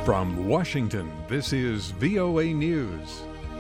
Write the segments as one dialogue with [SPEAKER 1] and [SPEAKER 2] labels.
[SPEAKER 1] From Washington, this is VOA News.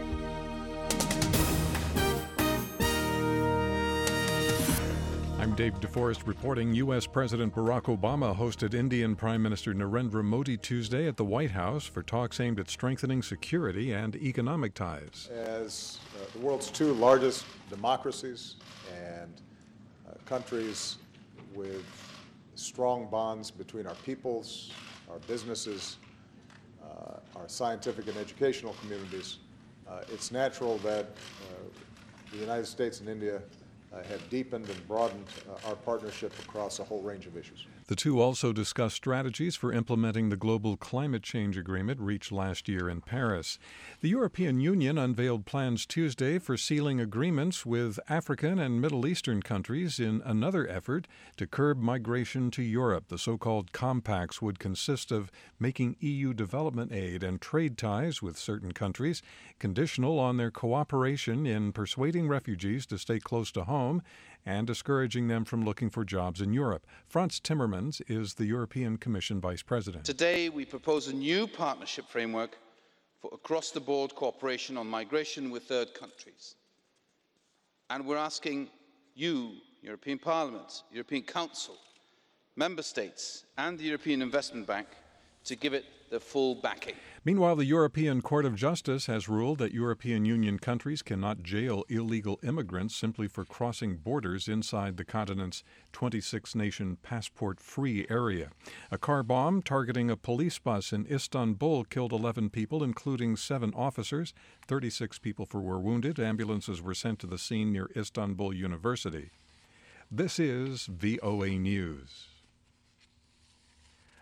[SPEAKER 1] I'm Dave DeForest reporting. U.S. President Barack Obama hosted Indian Prime Minister Narendra Modi Tuesday at the White House for talks aimed at strengthening security and economic ties.
[SPEAKER 2] As the world's two largest democracies and countries with strong bonds between our peoples, our businesses, our scientific and educational communities, it's natural that the United States and India have deepened and broadened our partnership across a whole range of issues.
[SPEAKER 1] The two also discussed strategies for implementing the global climate change agreement reached last year in Paris. The European Union unveiled plans Tuesday for sealing agreements with African and Middle Eastern countries in another effort to curb migration to Europe. The so-called compacts would consist of making EU development aid and trade ties with certain countries conditional on their cooperation in persuading refugees to stay close to home and discouraging them from looking for jobs in Europe. Frans Timmermans is the European Commission Vice President.
[SPEAKER 3] Today, we propose a new partnership framework for across-the-board cooperation on migration with third countries. And we're asking you, European Parliament, European Council, Member States, and the European Investment Bank to give it the full backing.
[SPEAKER 1] Meanwhile, the European Court of Justice has ruled that European Union countries cannot jail illegal immigrants simply for crossing borders inside the continent's 26-nation passport-free area. A car bomb targeting a police bus in Istanbul killed 11 people, including 7 officers. 36 people were wounded. Ambulances were sent to the scene near Istanbul University. This is VOA News.